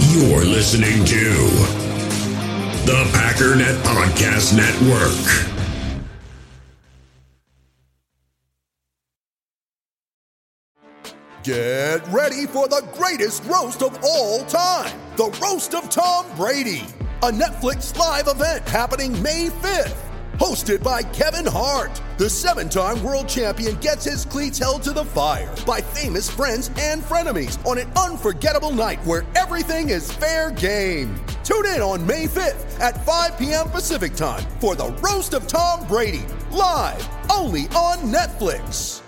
You're listening to the Packernet Podcast Network. Get ready for the greatest roast of all time, the Roast of Tom Brady, a Netflix live event happening May 5th. Hosted by Kevin Hart, the 7-time world champion gets his cleats held to the fire by famous friends and frenemies on an unforgettable night where everything is fair game. Tune in on May 5th at 5 p.m. Pacific time for the Roast of Tom Brady, live only on Netflix.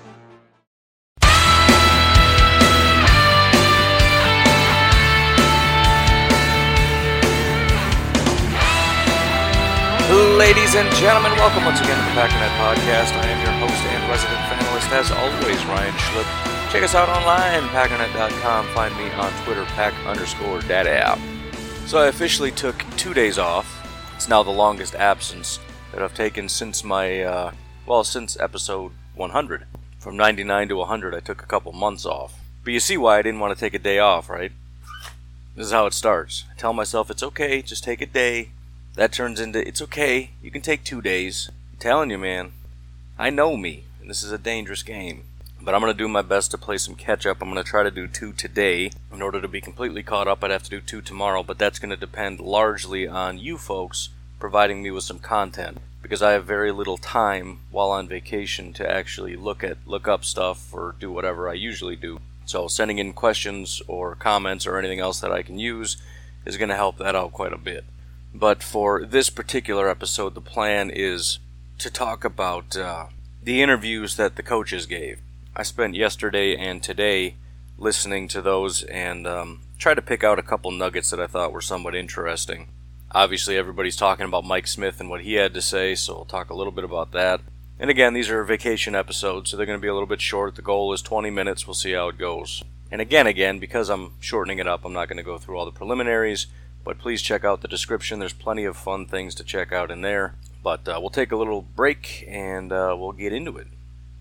Ladies and gentlemen, welcome once again to the Packernet Podcast. I am your host and resident fanalist, as always, Ryan Schlip. Check us out online, Packernet.com. Find me on Twitter, Pack_Daddy. So I officially took 2 days off. It's now the longest absence that I've taken since my, since episode 100. From 99 to 100, I took a couple months off. But you see why I didn't want to take a day off, right? This is how it starts. I tell myself, it's okay, just take a day. That turns into, it's okay, you can take 2 days. I'm telling you, man, I know me, and this is a dangerous game. But I'm going to do my best to play some catch-up. I'm going to try to do 2 today. In order to be completely caught up, I'd have to do 2 tomorrow, but that's going to depend largely on you folks providing me with some content. Because I have very little time while on vacation to actually look up stuff or do whatever I usually do. So sending in questions or comments or anything else that I can use is going to help that out quite a bit. But for this particular episode, the plan is to talk about the interviews that the coaches gave. I spent yesterday and today listening to those and tried to pick out a couple nuggets that I thought were somewhat interesting. Obviously, everybody's talking about Mike Smith and what he had to say, so I'll talk a little bit about that. And again, these are vacation episodes, so they're going to be a little bit short. The goal is 20 minutes. We'll see how it goes. And again, because I'm shortening it up, I'm not going to go through all the preliminaries. But please check out the description. There's plenty of fun things to check out in there. But we'll take a little break and we'll get into it.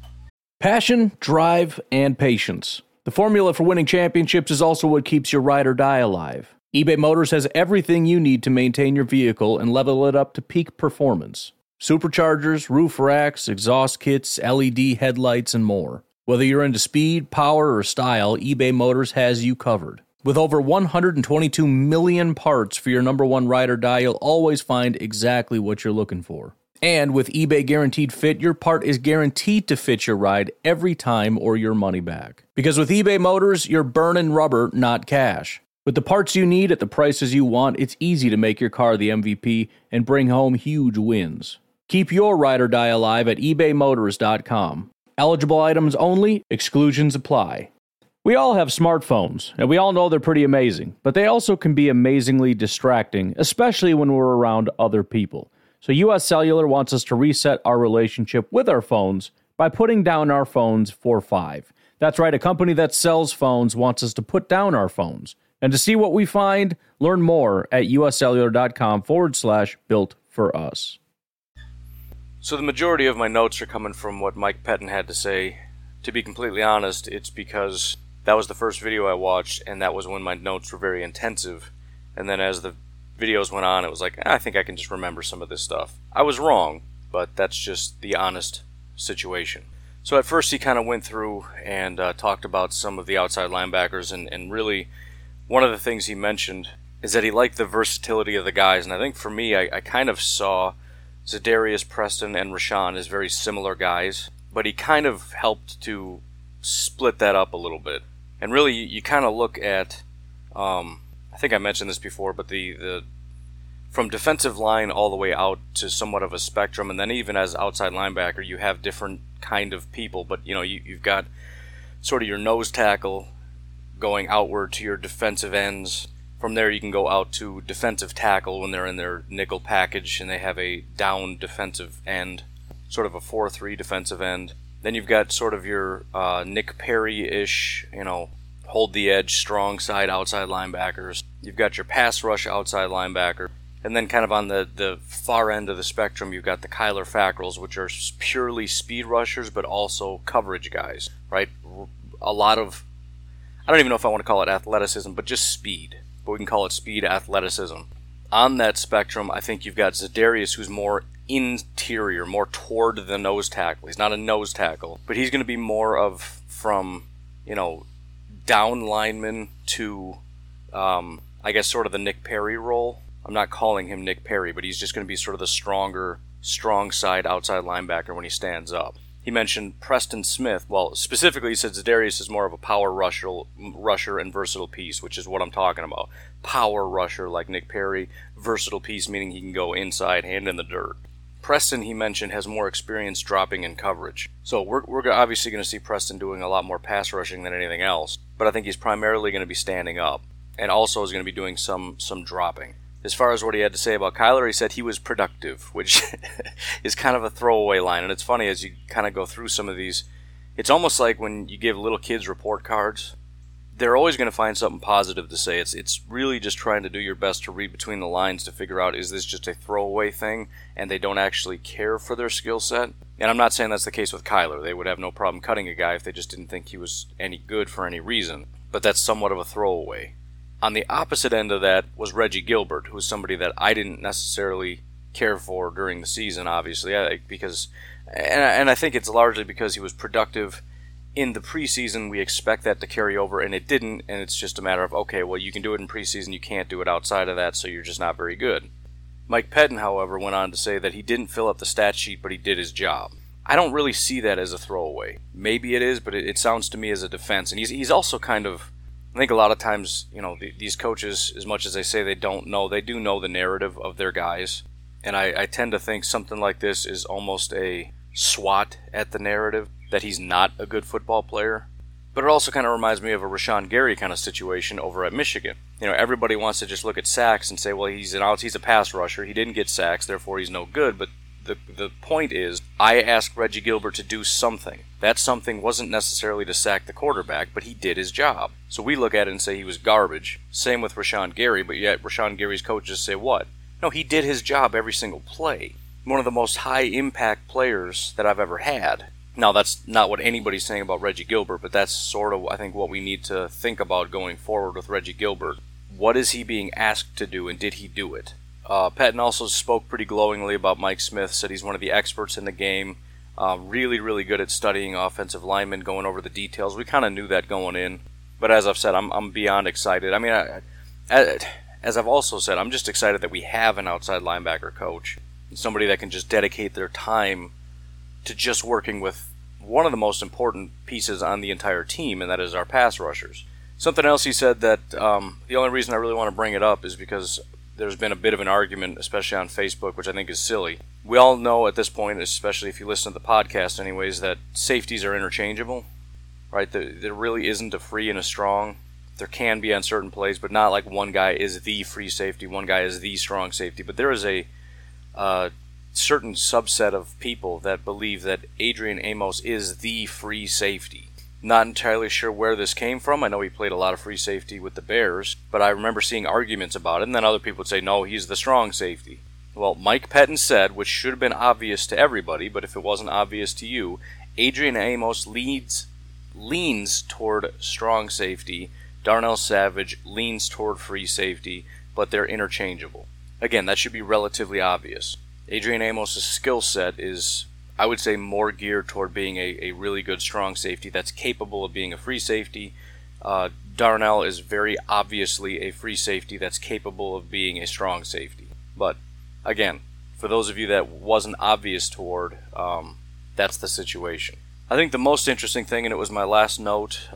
Passion, drive, and patience. The formula for winning championships is also what keeps your ride or die alive. eBay Motors has everything you need to maintain your vehicle and level it up to peak performance. Superchargers, roof racks, exhaust kits, LED headlights, and more. Whether you're into speed, power, or style, eBay Motors has you covered. With over 122 million parts for your number one ride or die, you'll always find exactly what you're looking for. And with eBay Guaranteed Fit, your part is guaranteed to fit your ride every time or your money back. Because with eBay Motors, you're burning rubber, not cash. With the parts you need at the prices you want, it's easy to make your car the MVP and bring home huge wins. Keep your ride or die alive at ebaymotors.com. Eligible items only, exclusions apply. We all have smartphones, and we all know they're pretty amazing, but they also can be amazingly distracting, especially when we're around other people. So US Cellular wants us to reset our relationship with our phones by putting down our phones for $5. That's right, a company that sells phones wants us to put down our phones. And to see what we find, learn more at uscellular.com/built for us. So the majority of my notes are coming from what Mike Pettine had to say. To be completely honest, it's because that was the first video I watched, and that was when my notes were very intensive. And then as the videos went on, it was like, I think I can just remember some of this stuff. I was wrong, but that's just the honest situation. So at first he kind of went through and talked about some of the outside linebackers, and really one of the things he mentioned is that he liked the versatility of the guys. And I think for me, I kind of saw Zadarius Preston and Rashawn as very similar guys, but he kind of helped to split that up a little bit. And really, you kind of look at, I think I mentioned this before, but the from defensive line all the way out to somewhat of a spectrum, and then even as outside linebacker, you have different kind of people. But you've got sort of your nose tackle going outward to your defensive ends. From there, you can go out to defensive tackle when they're in their nickel package and they have a down defensive end, sort of a 4-3 defensive end. Then you've got sort of your Nick Perry-ish, hold the edge, strong side outside linebackers. You've got your pass rush outside linebacker. And then kind of on the far end of the spectrum, you've got the Kyler Fackrells, which are purely speed rushers, but also coverage guys, right? A lot of, I don't even know if I want to call it athleticism, but just speed. but we can call it speed, athleticism. On that spectrum, I think you've got Za'Darius, who's more interior, more toward the nose tackle. He's not a nose tackle, but he's going to be more of from, down lineman to, I guess, sort of the Nick Perry role. I'm not calling him Nick Perry, but he's just going to be sort of the strong side outside linebacker when he stands up. He mentioned Preston Smith. Well, specifically, he said Za'Darius is more of a power rusher and versatile piece, which is what I'm talking about. Power rusher like Nick Perry, versatile piece meaning he can go inside, hand in the dirt. Preston, he mentioned, has more experience dropping in coverage. So we're obviously going to see Preston doing a lot more pass rushing than anything else, but I think he's primarily going to be standing up, and also is going to be doing some dropping. As far as what he had to say about Kyler, he said he was productive, which is kind of a throwaway line. And it's funny, as you kind of go through some of these, it's almost like when you give little kids report cards, they're always going to find something positive to say. It's really just trying to do your best to read between the lines to figure out, is this just a throwaway thing and they don't actually care for their skill set? And I'm not saying that's the case with Kyler. They would have no problem cutting a guy if they just didn't think he was any good for any reason. But that's somewhat of a throwaway. On the opposite end of that was Reggie Gilbert, who's somebody that I didn't necessarily care for during the season, obviously, because I think it's largely because he was productive in the preseason. We expect that to carry over, and it didn't, and it's just a matter of, okay, well, you can do it in preseason, you can't do it outside of that, so you're just not very good. Mike Pettin, however, went on to say that he didn't fill up the stat sheet, but he did his job. I don't really see that as a throwaway. Maybe it is, but it sounds to me as a defense, and he's also kind of, I think a lot of times, these coaches, as much as they say they don't know, they do know the narrative of their guys. And I tend to think something like this is almost a swat at the narrative that he's not a good football player. But it also kind of reminds me of a Rashawn Gary kind of situation over at Michigan. Everybody wants to just look at sacks and say, well, he's a pass rusher. He didn't get sacks, therefore he's no good. But the point is, I asked Reggie Gilbert to do something. That something wasn't necessarily to sack the quarterback, but he did his job. So we look at it and say he was garbage. Same with Rashawn Gary, but yet Rashawn Gary's coaches say what? No, he did his job every single play. One of the most high-impact players that I've ever had. Now, that's not what anybody's saying about Reggie Gilbert, but that's sort of, I think, what we need to think about going forward with Reggie Gilbert. What is he being asked to do, and did he do it? Patton also spoke pretty glowingly about Mike Smith, said he's one of the experts in the game, really, really good at studying offensive linemen, going over the details. We kind of knew that going in, but as I've said, I'm beyond excited. I mean, as I've also said, I'm just excited that we have an outside linebacker coach, somebody that can just dedicate their time to just working with one of the most important pieces on the entire team, and that is our pass rushers. Something else he said that the only reason I really want to bring it up is because there's been a bit of an argument, especially on Facebook, which I think is silly. We all know at this point, especially if you listen to the podcast anyways, that safeties are interchangeable, right? There really isn't a free and a strong. There can be on certain plays, but not like one guy is the free safety, one guy is the strong safety. But there is a certain subset of people that believe that Adrian Amos is the free safety. Not entirely sure where this came from. I know he played a lot of free safety with the Bears, but I remember seeing arguments about it, and then other people would say, no, he's the strong safety. Well, Mike Pettin said, which should have been obvious to everybody, but if it wasn't obvious to you, Adrian Amos leans toward strong safety, Darnell Savage leans toward free safety, but they're interchangeable. Again, that should be relatively obvious. Adrian Amos' skill set is, I would say, more geared toward being a really good strong safety that's capable of being a free safety. Darnell is very obviously a free safety that's capable of being a strong safety. But, again, for those of you that wasn't obvious toward, that's the situation. I think the most interesting thing, and it was my last note,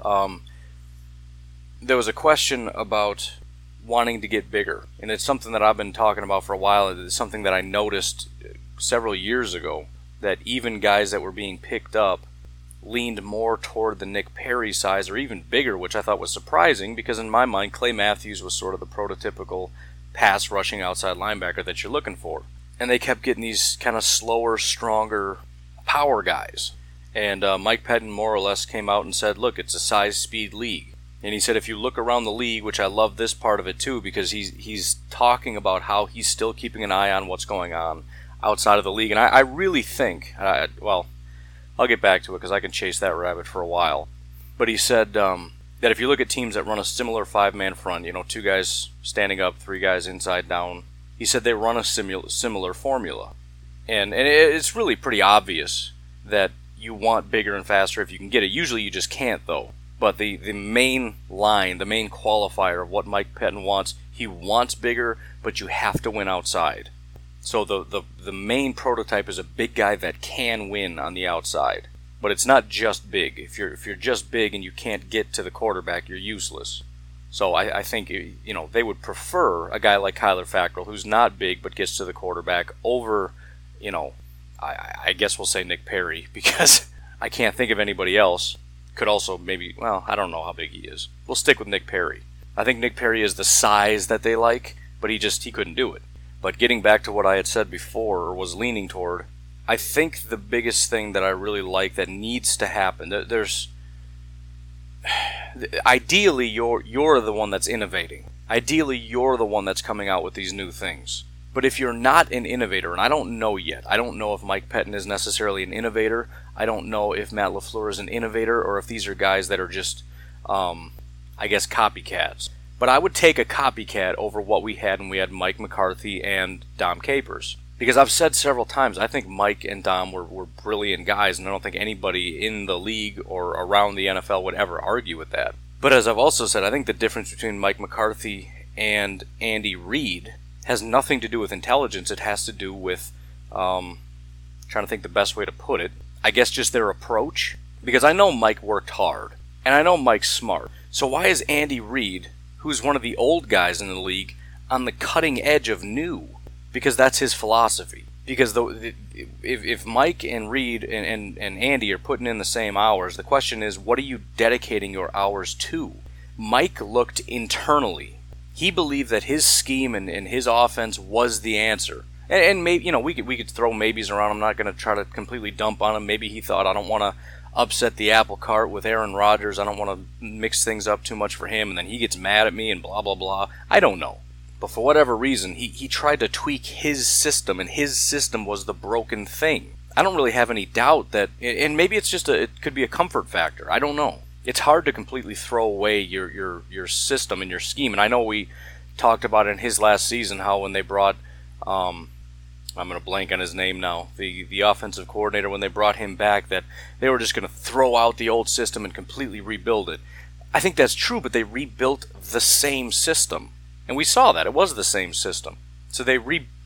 there was a question about wanting to get bigger. And it's something that I've been talking about for a while. It's something that I noticed several years ago, that even guys that were being picked up leaned more toward the Nick Perry size or even bigger, which I thought was surprising because in my mind, Clay Matthews was sort of the prototypical pass-rushing outside linebacker that you're looking for. And they kept getting these kind of slower, stronger power guys. And Mike Pettin more or less came out and said, look, it's a size-speed league. And he said if you look around the league, which I love this part of it too, because he's talking about how he's still keeping an eye on what's going on outside of the league. And I really think, well, I'll get back to it because I can chase that rabbit for a while. But he said that if you look at teams that run a similar 5-man front, 2 guys standing up, 3 guys inside down, he said they run a similar formula. And it's really pretty obvious that you want bigger and faster if you can get it. Usually you just can't, though. But the main line, the main qualifier of what Mike Pettine wants, he wants bigger, but you have to win outside. So the main prototype is a big guy that can win on the outside. But it's not just big. If you're just big and you can't get to the quarterback, you're useless. So I think they would prefer a guy like Kyler Fackrell, who's not big but gets to the quarterback, over, I guess we'll say Nick Perry, because I can't think of anybody else. Could also maybe, I don't know how big he is. We'll stick with Nick Perry. I think Nick Perry is the size that they like, but he couldn't do it. But getting back to what I had said before, or was leaning toward, I think the biggest thing that I really like that needs to happen, there's ideally you're the one that's innovating. Ideally you're the one that's coming out with these new things. But if you're not an innovator, and I don't know yet, I don't know if Mike Pettine is necessarily an innovator, I don't know if Matt LaFleur is an innovator, or if these are guys that are just, copycats. But I would take a copycat over what we had when we had Mike McCarthy and Dom Capers. Because I've said several times, I think Mike and Dom were brilliant guys, and I don't think anybody in the league or around the NFL would ever argue with that. But as I've also said, I think the difference between Mike McCarthy and Andy Reid has nothing to do with intelligence. It has to do with, trying to think the best way to put it, I guess just their approach. Because I know Mike worked hard, and I know Mike's smart. So why is Andy Reid, who's one of the old guys in the league, on the cutting edge of new? Because that's his philosophy. Because if Mike and Reid and Andy are putting in the same hours, the question is, what are you dedicating your hours to? Mike looked internally. He believed that his scheme and his offense was the answer. And maybe, we could throw maybes around. I'm not going to try to completely dump on him. Maybe he thought, I don't want to upset the apple cart with Aaron Rodgers. I don't want to mix things up too much for him, and then he gets mad at me and blah, blah, blah. I don't know. But for whatever reason, he tried to tweak his system, and his system was the broken thing. I don't really have any doubt that, and maybe it's just it could be a comfort factor. I don't know. It's hard to completely throw away your system and your scheme. And I know we talked about in his last season how when they brought, I'm going to blank on his name now, the offensive coordinator, when they brought him back, that they were just going to throw out the old system and completely rebuild it. I think that's true, but they rebuilt the same system. And we saw that. It was the same system. So they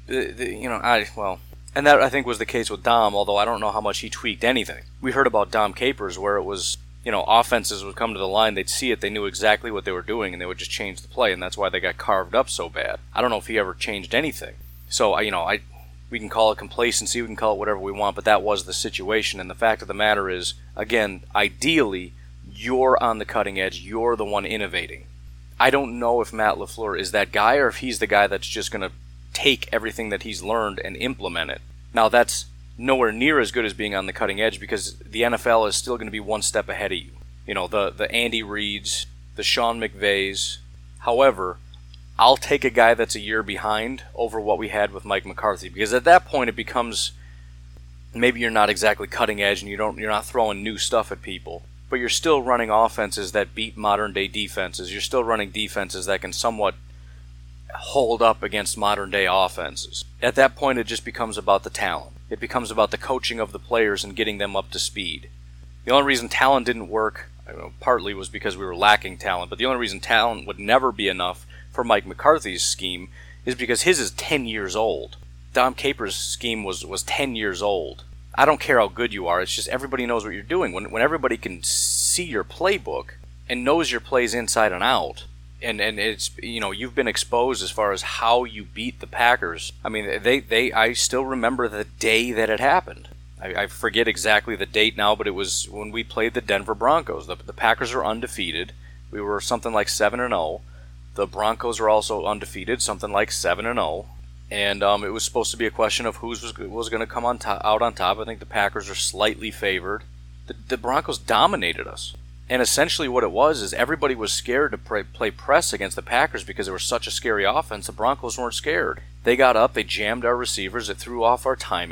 and that I think was the case with Dom, although I don't know how much he tweaked anything. We heard about Dom Capers where it was, offenses would come to the line, they'd see it, they knew exactly what they were doing, and they would just change the play, and that's why they got carved up so bad. I don't know if he ever changed anything. So, we can call it complacency, we can call it whatever we want, but that was the situation, and the fact of the matter is, again, ideally, you're on the cutting edge, you're the one innovating. I don't know if Matt LaFleur is that guy or if he's the guy that's just going to take everything that he's learned and implement it. Now, that's nowhere near as good as being on the cutting edge because the NFL is still going to be one step ahead of you. The Andy Reids, the Sean McVays. However, I'll take a guy that's a year behind over what we had with Mike McCarthy because at that point it becomes maybe you're not exactly cutting edge and you're not throwing new stuff at people. But you're still running offenses that beat modern-day defenses. You're still running defenses that can somewhat hold up against modern-day offenses. At that point, it just becomes about the talent. It becomes about the coaching of the players and getting them up to speed. The only reason talent didn't work, partly was because we were lacking talent, but the only reason talent would never be enough for Mike McCarthy's scheme is because his is 10 years old. Dom Capers' scheme was 10 years old. I don't care how good you are, it's just everybody knows what you're doing. When everybody can see your playbook and knows your plays inside and out, and it's, you've been exposed as far as how you beat the Packers. I mean, I still remember the day that it happened. I forget exactly the date now, but it was when we played the Denver Broncos. The Packers were undefeated. We were something like 7-0. The Broncos were also undefeated, something like 7-0. And it was supposed to be a question of who was going to come out on top. I think the Packers are slightly favored. The Broncos dominated us. And essentially what it was is everybody was scared to play press against the Packers because they were such a scary offense. The Broncos weren't scared. They got up, they jammed our receivers, it threw off our timing,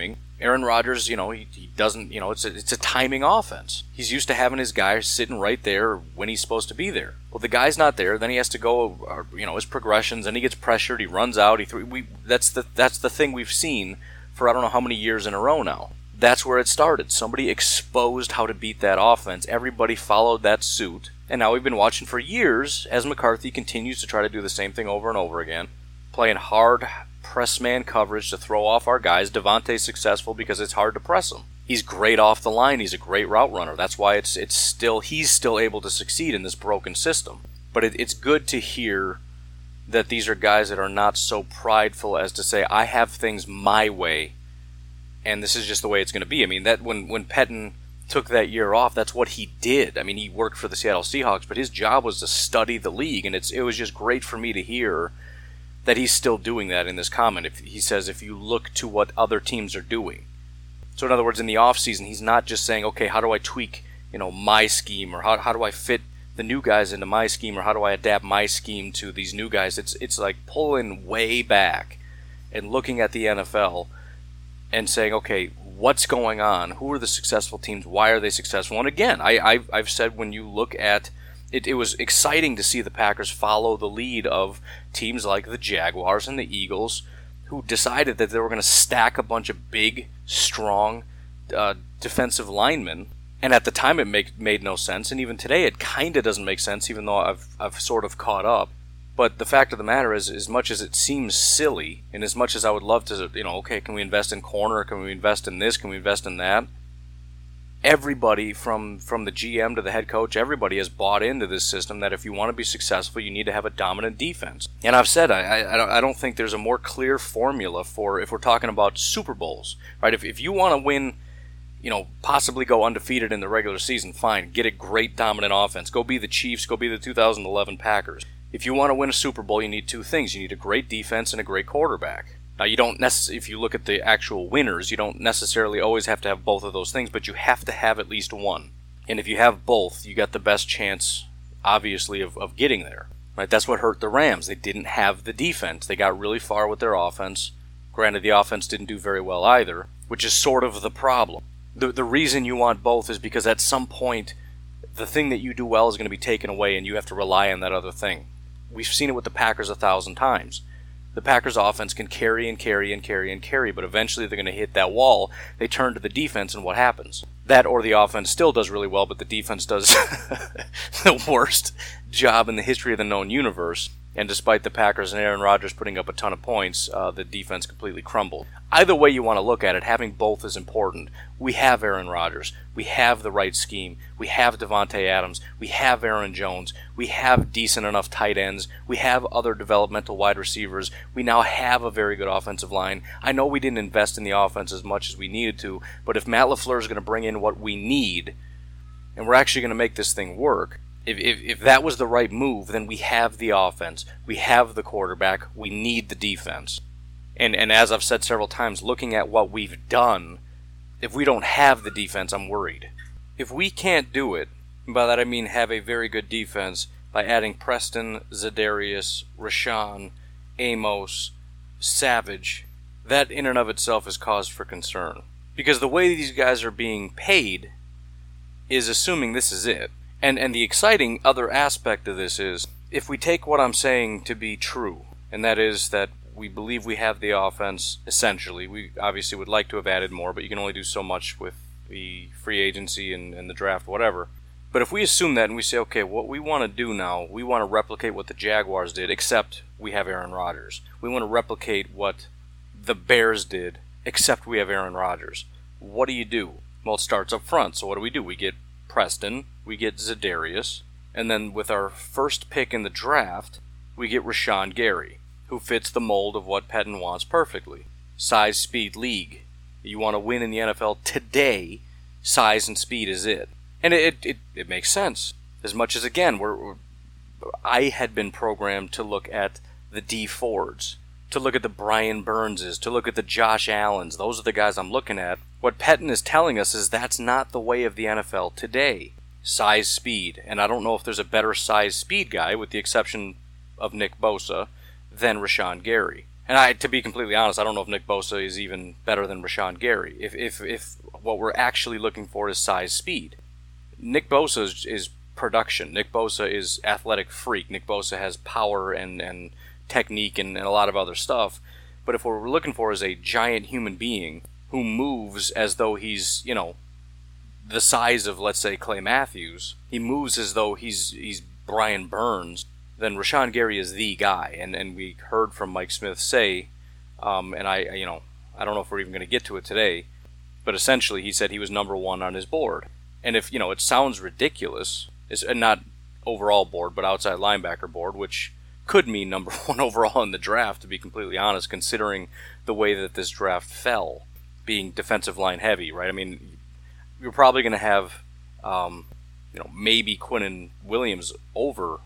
Aaron Rodgers, he doesn't, it's a timing offense. He's used to having his guy sitting right there when he's supposed to be there. Well, the guy's not there, then he has to go, his progressions, and he gets pressured, he runs out, that's the thing we've seen for I don't know how many years in a row now. That's where it started. Somebody exposed how to beat that offense. Everybody followed that suit. And now we've been watching for years as McCarthy continues to try to do the same thing over and over again, playing hard press man coverage to throw off our guys. Davante's successful because it's hard to press him. He's great off the line. He's a great route runner. That's why he's still able to succeed in this broken system. But it's good to hear that these are guys that are not so prideful as to say, I have things my way, and this is just the way it's going to be. I mean, that when Pettine took that year off, that's what he did. I mean, he worked for the Seattle Seahawks, but his job was to study the league, and it was just great for me to hear that he's still doing that in this comment. He says, if you look to what other teams are doing. So in other words, in the offseason, he's not just saying, okay, how do I tweak, my scheme, or how do I fit the new guys into my scheme, or how do I adapt my scheme to these new guys? It's like pulling way back and looking at the NFL and saying, okay, what's going on? Who are the successful teams? Why are they successful? And again, I've said when you look at it, it was exciting to see the Packers follow the lead of teams like the Jaguars and the Eagles, who decided that they were going to stack a bunch of big, strong defensive linemen. And at the time, it made no sense, and even today, it kind of doesn't make sense, even though I've sort of caught up. But the fact of the matter is, as much as it seems silly, and as much as I would love to, okay, can we invest in corner? Can we invest in this? Can we invest in that? Everybody, from the GM to the head coach, everybody has bought into this system that if you want to be successful, you need to have a dominant defense. And I've said, I don't think there's a more clear formula for if we're talking about Super Bowls, right? If you want to win, possibly go undefeated in the regular season, fine. Get a great dominant offense. Go be the Chiefs. Go be the 2011 Packers. If you want to win a Super Bowl, you need two things. You need a great defense and a great quarterback. Now, you don't if you look at the actual winners, you don't necessarily always have to have both of those things, but you have to have at least one. And if you have both, you got the best chance, obviously, of getting there. Right? That's what hurt the Rams. They didn't have the defense. They got really far with their offense. Granted, the offense didn't do very well either, which is sort of the problem. The reason you want both is because at some point, the thing that you do well is going to be taken away, and you have to rely on that other thing. We've seen it with the Packers 1,000 times. The Packers offense can carry and carry and carry and carry, but eventually they're going to hit that wall. They turn to the defense, and what happens? That or the offense still does really well, but the defense does the worst job in the history of the known universe. And despite the Packers and Aaron Rodgers putting up a ton of points, the defense completely crumbled. Either way you want to look at it, having both is important. We have Aaron Rodgers. We have the right scheme. We have Davante Adams. We have Aaron Jones. We have decent enough tight ends. We have other developmental wide receivers. We now have a very good offensive line. I know we didn't invest in the offense as much as we needed to, but if Matt LaFleur is going to bring in what we need, and we're actually going to make this thing work, If that was the right move, then we have the offense, we have the quarterback, we need the defense. And as I've said several times, looking at what we've done, if we don't have the defense, I'm worried. If we can't do it, and by that I mean have a very good defense, by adding Preston, Za'Darius, Rashawn, Amos, Savage, that in and of itself is cause for concern. Because the way these guys are being paid is assuming this is it. And the exciting other aspect of this is, if we take what I'm saying to be true, and that is that we believe we have the offense, essentially. We obviously would like to have added more, but you can only do so much with the free agency and the draft, whatever. But if we assume that and we say, okay, what we want to do now, we want to replicate what the Jaguars did, except we have Aaron Rodgers. We want to replicate what the Bears did, except we have Aaron Rodgers. What do? Well, it starts up front, so what do? We get Preston, we get Za'Darius, and then with our first pick in the draft, we get Rashawn Gary, who fits the mold of what Pettine wants perfectly. Size, speed, league. You want to win in the NFL today, size and speed is it. And it makes sense. As much as, again, I had been programmed to look at the D Fords, to look at the Brian Burnses, to look at the Josh Allens. Those are the guys I'm looking at. What Pettine is telling us is that's not the way of the NFL today. Size, speed. And I don't know if there's a better size, speed guy, with the exception of Nick Bosa, than Rashawn Gary. And to be completely honest, I don't know if Nick Bosa is even better than Rashawn Gary. If what we're actually looking for is size, speed, Nick Bosa is production. Nick Bosa is athletic freak. Nick Bosa has power and technique and a lot of other stuff. But if what we're looking for is a giant human being who moves as though he's, the size of, let's say, Clay Matthews, he moves as though he's Brian Burns, then Rashawn Gary is the guy. And we heard from Mike Smith say, and I don't know if we're even going to get to it today, but essentially he said he was number one on his board. And if, it sounds ridiculous, and not overall board, but outside linebacker board, which could mean number one overall in the draft, to be completely honest, considering the way that this draft fell, being defensive line heavy, right? I mean, you're probably going to have, maybe Quinnen Williams over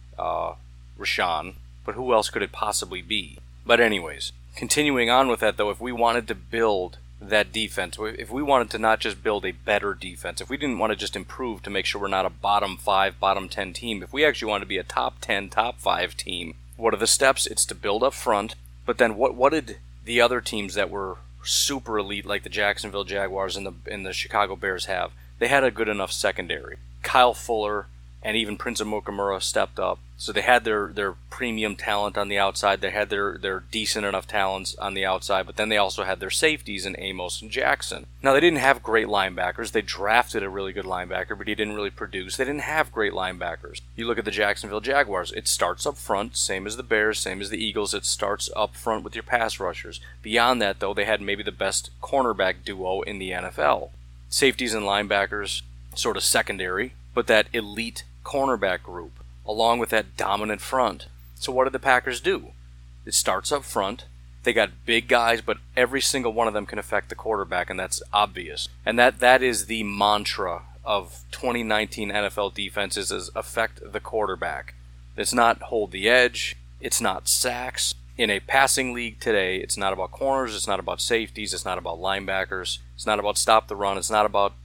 Rashawn, but who else could it possibly be? But anyways, continuing on with that, though, if we wanted to build that defense, if we wanted to not just build a better defense, if we didn't want to just improve to make sure we're not a bottom 5, bottom 10 team, if we actually wanted to be a top 10, top 5 team, what are the steps? It's to build up front, but then what did the other teams that were super elite, like the Jacksonville Jaguars and the Chicago Bears have? They had a good enough secondary. Kyle Fuller and even Prince Amukamara stepped up. So they had their premium talent on the outside. They had their decent enough talents on the outside, but then they also had their safeties in Amos and Jackson. Now, they didn't have great linebackers. They drafted a really good linebacker, but he didn't really produce. They didn't have great linebackers. You look at the Jacksonville Jaguars. It starts up front, same as the Bears, same as the Eagles. It starts up front with your pass rushers. Beyond that, though, they had maybe the best cornerback duo in the NFL. Safeties and linebackers, sort of secondary, but that elite cornerback group, along with that dominant front. So what did the Packers do? It starts up front. They got big guys, but every single one of them can affect the quarterback, and that's obvious. And that is the mantra of 2019 NFL defenses, is affect the quarterback. It's not hold the edge. It's not sacks. In a passing league today, it's not about corners. It's not about safeties. It's not about linebackers. It's not about stop the run. It's not about,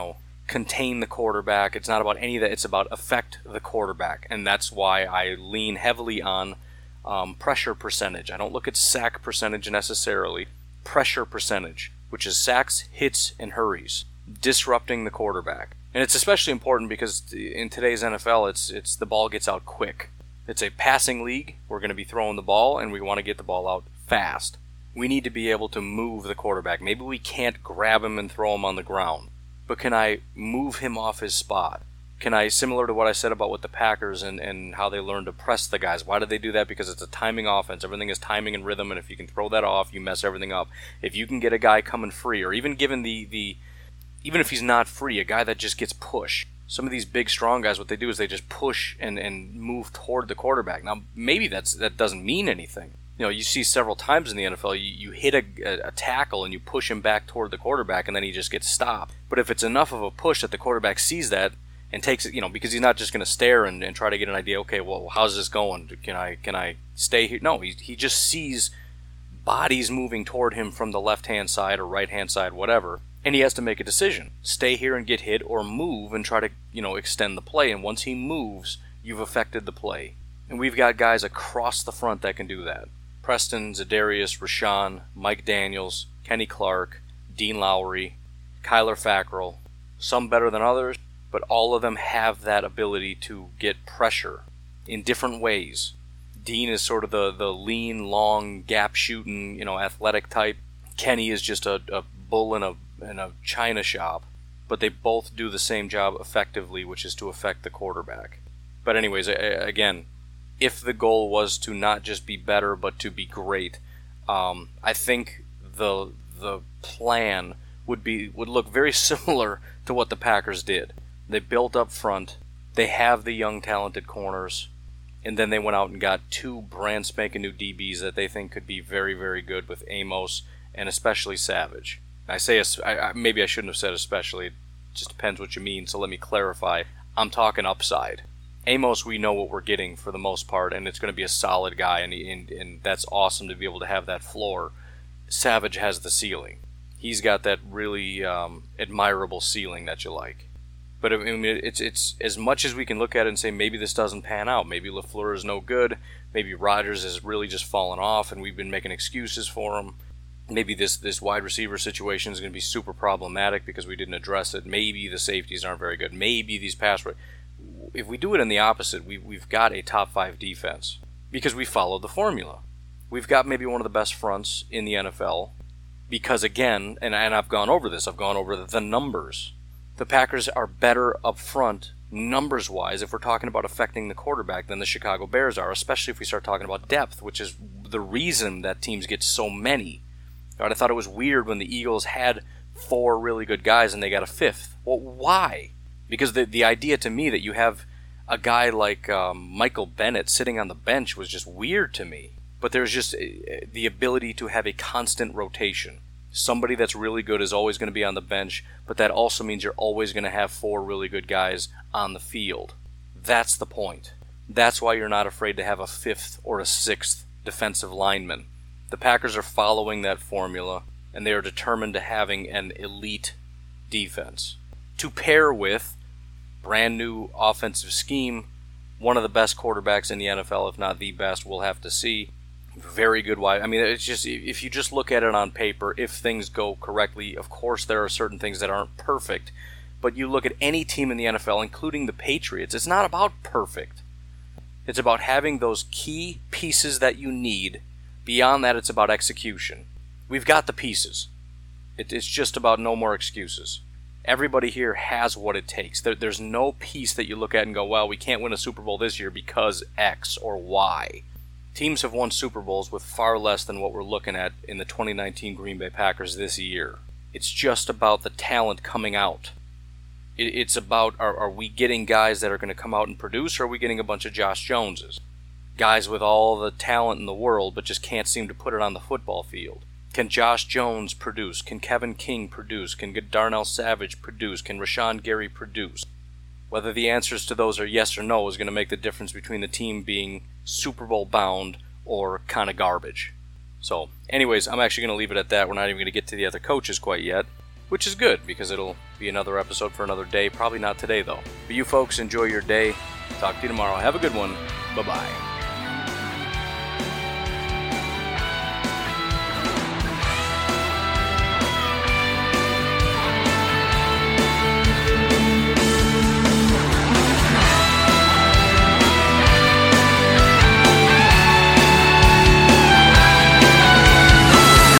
contain the quarterback. It's not about any of that. It's about affect the quarterback. And that's why I lean heavily on pressure percentage. I don't look at sack percentage necessarily. Pressure percentage, which is sacks, hits, and hurries. Disrupting the quarterback. And it's especially important because in today's NFL, it's the ball gets out quick. It's a passing league. We're going to be throwing the ball, and we want to get the ball out fast. We need to be able to move the quarterback. Maybe we can't grab him and throw him on the ground, but can I move him off his spot? Can I, similar to what I said about with the Packers and how they learned to press the guys, why did they do that? Because it's a timing offense. Everything is timing and rhythm, and if you can throw that off, you mess everything up. If you can get a guy coming free, or even given even if he's not free, a guy that just gets pushed. Some of these big, strong guys, what they do is they just push and move toward the quarterback. Now, maybe that doesn't mean anything. You see several times in the NFL, you hit a tackle and you push him back toward the quarterback, and then he just gets stopped. But if it's enough of a push that the quarterback sees that and takes it, because he's not just going to stare and try to get an idea, okay, well, how's this going? Can I stay here? No, he just sees bodies moving toward him from the left-hand side or right-hand side, whatever, and he has to make a decision. Stay here and get hit, or move and try to, extend the play. And once he moves, you've affected the play. And we've got guys across the front that can do that. Preston, Za'Darius, Rashawn, Mike Daniels, Kenny Clark, Dean Lowry, Kyler Fackrell. Some better than others, but all of them have that ability to get pressure in different ways. Dean is sort of the lean, long, gap-shooting, athletic type. Kenny is just a bull in a china shop. But they both do the same job effectively, which is to affect the quarterback. But anyways, again, if the goal was to not just be better, but to be great, I think the plan would look very similar to what the Packers did. They built up front. They have the young, talented corners. And then they went out and got 2 brand spanking new DBs that they think could be very, very good, with Amos and especially Savage. I say, maybe I shouldn't have said especially. It just depends what you mean, so let me clarify. I'm talking upside. Amos, we know what we're getting for the most part, and it's going to be a solid guy, and that's awesome to be able to have that floor. Savage has the ceiling. He's got that really admirable ceiling that you like. But I mean, it's as much as we can look at it and say maybe this doesn't pan out. Maybe LaFleur is no good. Maybe Rodgers has really just fallen off, and we've been making excuses for him. Maybe this wide receiver situation is going to be super problematic because we didn't address it. Maybe the safeties aren't very good. Maybe these pass. If we do it in the opposite, we've got a top 5 defense because we followed the formula. We've got maybe one of the best fronts in the NFL because, again, and I've gone over this. I've gone over the numbers. The Packers are better up front, numbers-wise, if we're talking about affecting the quarterback than the Chicago Bears are, especially if we start talking about depth, which is the reason that teams get so many. Right? I thought it was weird when the Eagles had 4 really good guys and they got a 5th. Well, why? Because the idea to me that you have a guy like Michael Bennett sitting on the bench was just weird to me. But there's just the ability to have a constant rotation. Somebody that's really good is always going to be on the bench, but that also means you're always going to have 4 really good guys on the field. That's the point. That's why you're not afraid to have a 5th or a 6th defensive lineman. The Packers are following that formula, and they are determined to having an elite defense. To pair with brand new offensive scheme, one of the best quarterbacks in the NFL, if not the best, we'll have to see. Very good wide. I mean, it's just, if you just look at it on paper, if things go correctly, of course there are certain things that aren't perfect, but you look at any team in the NFL, including the Patriots, it's not about perfect. It's about having those key pieces that you need. Beyond that, it's about execution. We've got the pieces. It's just about no more excuses. Everybody here has what it takes. There's no piece that you look at and go, well, we can't win a Super Bowl this year because X or Y. Teams have won Super Bowls with far less than what we're looking at in the 2019 Green Bay Packers this year. It's just about the talent coming out. It's about, are we getting guys that are going to come out and produce, or are we getting a bunch of Josh Joneses? Guys with all the talent in the world, but just can't seem to put it on the football field. Can Josh Jones produce? Can Kevin King produce? Can Darnell Savage produce? Can Rashawn Gary produce? Whether the answers to those are yes or no is going to make the difference between the team being Super Bowl bound or kind of garbage. So, anyways, I'm actually going to leave it at that. We're not even going to get to the other coaches quite yet, which is good because it'll be another episode for another day. Probably not today, though. But you folks, enjoy your day. Talk to you tomorrow. Have a good one. Bye-bye.